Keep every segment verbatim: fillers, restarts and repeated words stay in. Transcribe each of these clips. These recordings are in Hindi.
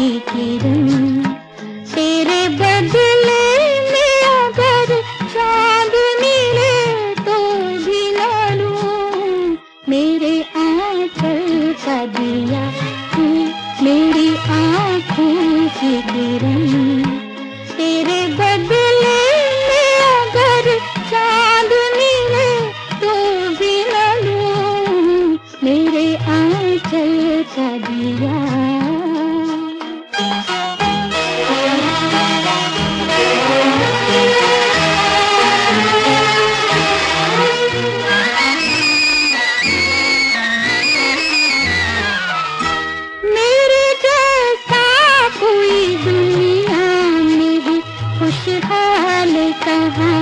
की किरण, तेरे बदले में अगर चांद मिले तो भी न लूं। मेरे आंचल का दिया तू, मेरी आँखों की किरण, तेरे बदले में अगर चांद मिले तो भी न लूं। मेरे आंचल का दिया। मेरे जैसा कोई दुनिया में भी खुशहाल कहाँ।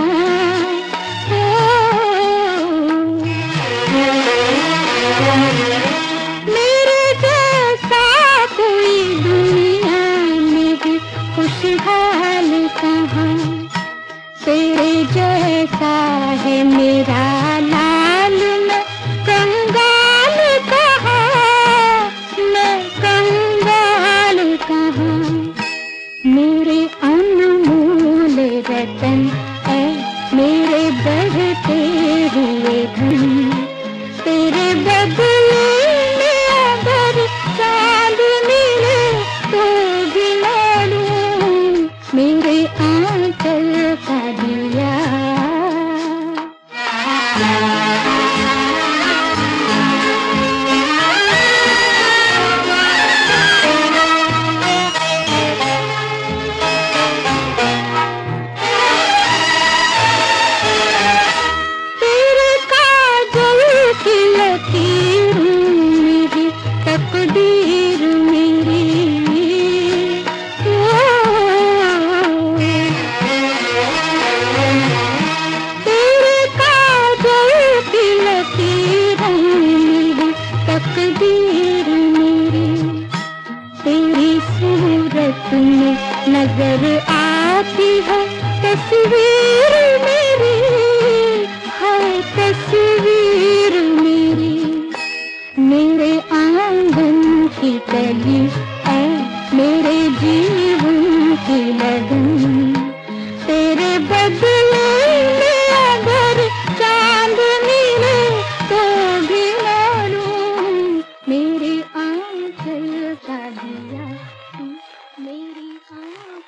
मेरे जैसा कोई दुनिया में भी खुशहाल कहाँ। तेरे जैसा है मेरा लाल, मैं कंगाल कहाँ, मैं कंगाल कहाँ। मेरे अनमोल रतन है मेरे बढ़ते हुए धन, तेरे बदले में अगर चांद मिले तो भी न लूं। मेरे आंचल का दिया। तेरे काजल की लकीरों में ही तकदीर मेरी। तेरे काजल की लकीरों में ही तकदीर मेरी। तेरी सूरत में नजर आती है तस्वीर मेरी, है तस्वीर मेरी। मेरे आंगन की कली है मेरे जीवन की लगन, तेरे बदले में अगर चांद मिले तो भी न लूं। मेरे आंचल का दिया तू, मेरी आँख